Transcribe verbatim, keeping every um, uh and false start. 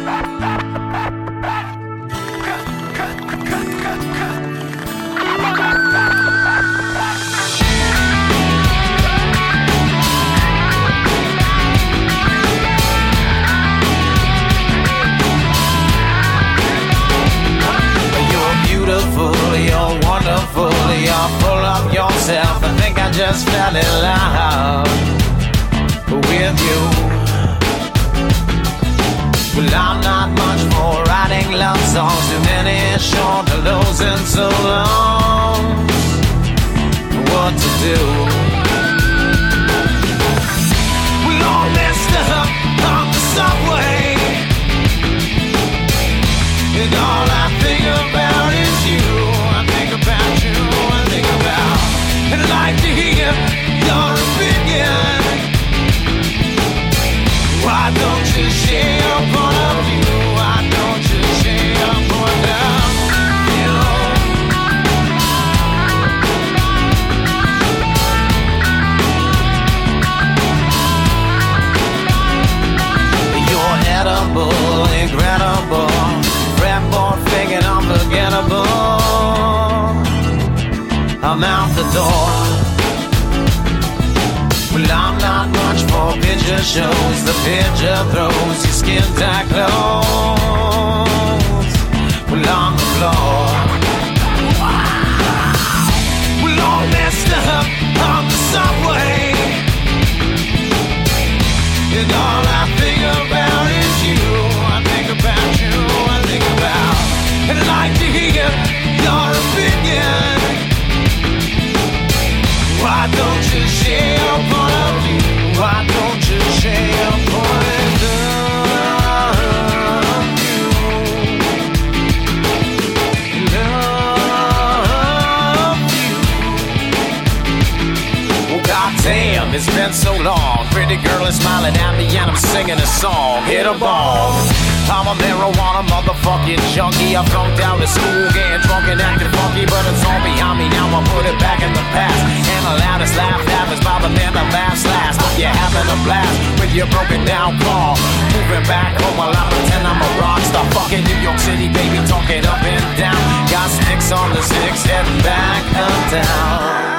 You're wonderful, you're full of yourself. I think I just fell in love with you. Well, I'm not much for writing love songs. Too many short hellos and so long. What to do? We're all messed up on the subway, and all I think about is you. I think about you, I think about, and I'd like to hear your opinion. Why don't you share your point of view? Why don't you share your point of view? You're edible, incredible, fretboard thinking unforgettable. I'm out the door. Well, I'm not much for picture shows. The picture throws your skin tight clothes. Well, on the floor. We're all messed up on the subway, and all I think about is you. I think about you, I think about, and I'd like to hear your opinion. Why don't you share your point of view? Why don't you share your point of view? Love you. Well, goddamn, it's been so long. Pretty girl is smiling at me and I'm singing a song. Hit a ball. I'm a marijuana motherfucking junkie. I flunked out of school, getting drunk and acting funky, but it's all behind me now. I put it back in the past. And the loudest laugh happens by the man that laughs last. But you're having a blast with your broken down car. Moving back home while I pretend I'm a rock star. Fucking New York City, baby, talking up and down. Got sticks on the six, heading back uptown.